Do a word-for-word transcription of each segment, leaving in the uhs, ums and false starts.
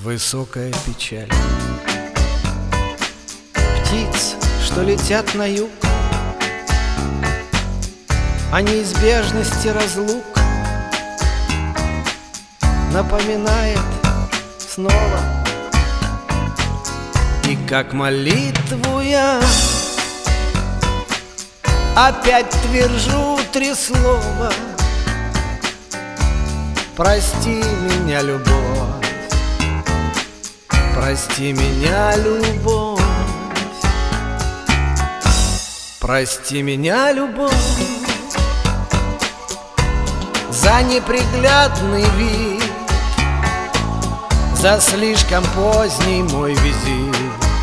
высокая печаль. Птиц, что летят на юг, о неизбежности разлук напоминает снова. И как молитву я опять твержу три слова: прости меня, любовь, прости меня, любовь, прости меня, любовь, за неприглядный вид, за слишком поздний мой визит,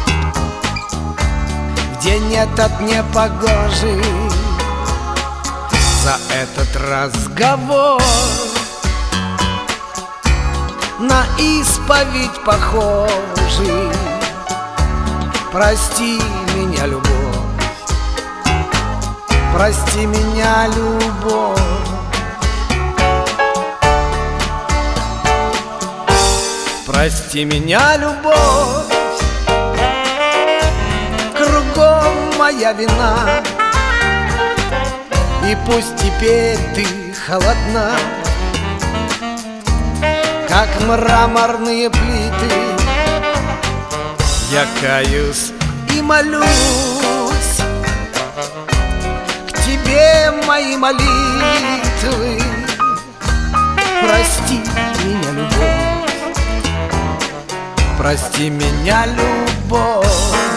где нет от непогожи, за этот разговор на исповедь похожий. Прости меня, любовь, прости меня, любовь, прости меня, любовь, кругом моя вина, и пусть теперь ты холодна, как мраморные плиты. Я каюсь и молюсь к тебе, мои молитвы. Прости меня, любовь, прости меня, любовь.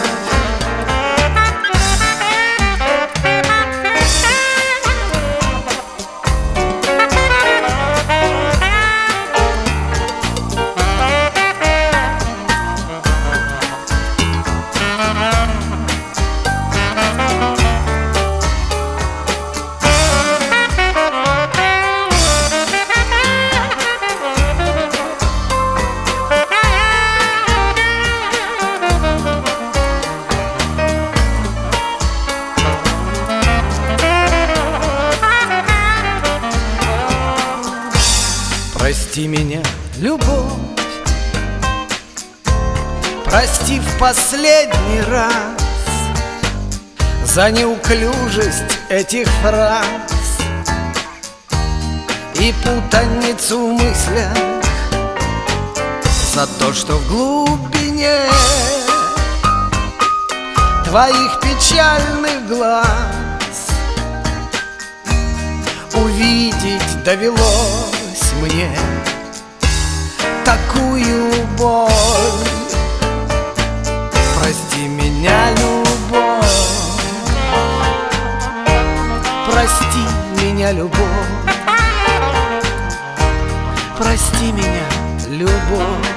Прости меня, любовь, прости в последний раз за неуклюжесть этих фраз и путаницу в мыслях, за то, что в глубине твоих печальных глаз увидеть довелось мне такую боль. Прости меня, любовь, прости меня, любовь, прости меня, любовь.